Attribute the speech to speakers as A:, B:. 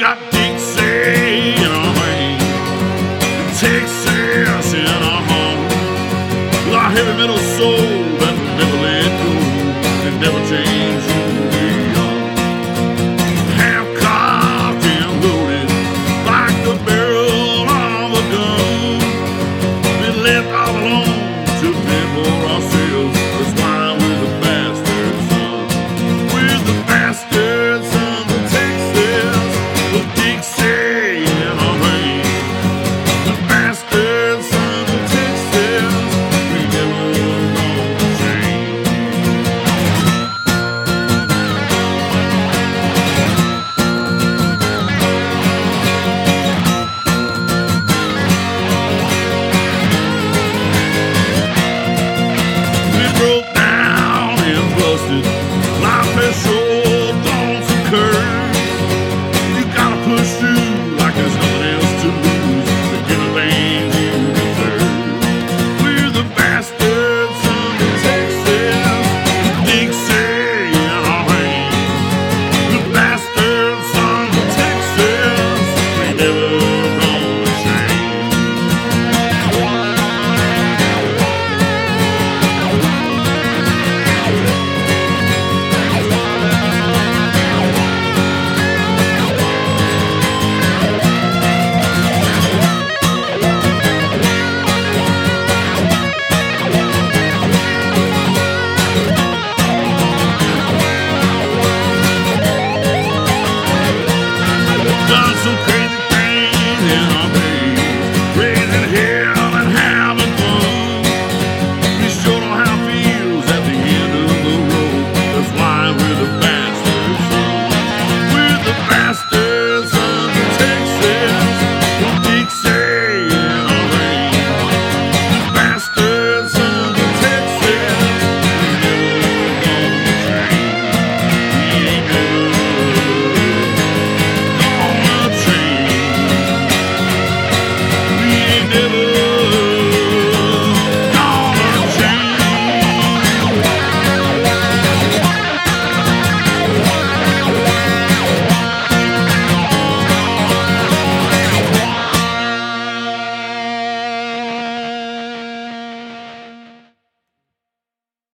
A: got Dixie in our veins, Texas in our heart. With our heavy metal soul that never let go and never change who we are. Half cocked and loaded like the barrel of a gun. We left all alone to fend for ourselves. That's why we're the bastard sons. We're the bastard sons of Texas, with Dixie in our veins. The bastard sons of Texas, we never gonna change. We broke down and busted